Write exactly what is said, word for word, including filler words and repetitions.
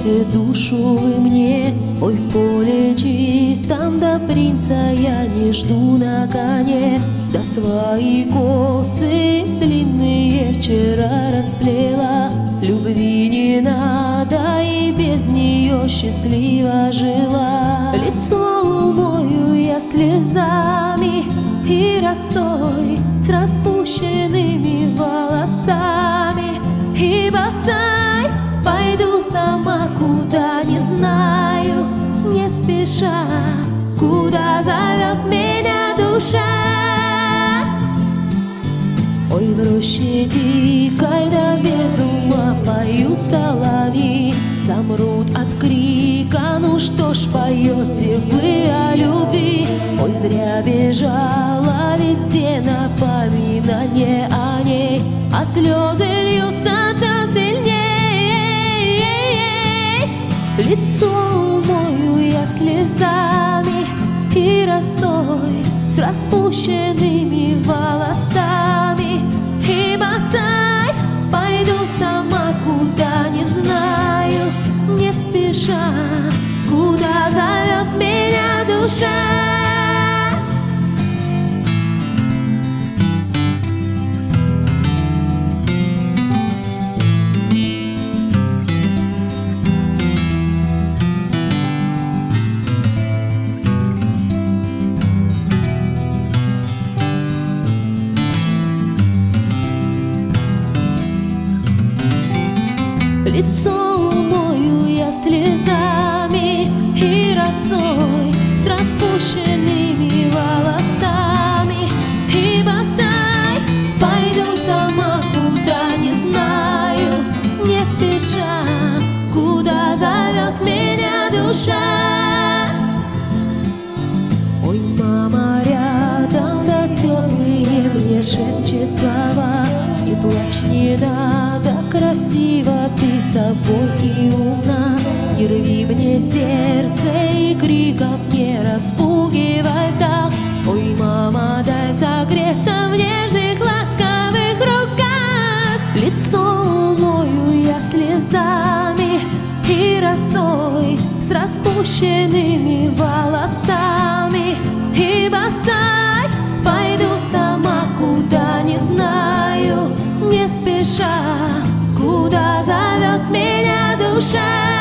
даете душу вы мне. Ой, в поле чистом до принца я не жду на коне. Да свои косы длинные вчера расплела. Любви не надо, и без нее счастливо жила. Лицо умою я слезами и росой, с распущенными волосами, и босой пойду сама, куда не знаю, не спеша, куда зовет меня душа. Ой, в роще дикой да без ума поют соловьи, замрут от крика, ну что ж поете вы о любви? Ой, зря бежала везде напоминание о ней, а слезы льются все сильней. Лицо умою я слезами и росой, с распущенными волосами, и босой пойду сама, куда не знаю, не спеша, куда зовет меня душа. Лицо умою я слезами и росой, с распущенными волосами, и босой пойду сама, куда не знаю, не спеша, куда зовет меня душа. Ой, мама рядом, да теплые мне шепчет слова. Не плачь, не надо, красиво ты собой и умна. Не рви мне сердце и криком не распугивай так. Ой, мама, дай согреться в нежных ласковых руках. Лицо умою я слезами и росой, с распущенными волосами, и босой пойду сама, куда не знаю, не спеша, куда зовет меня душа.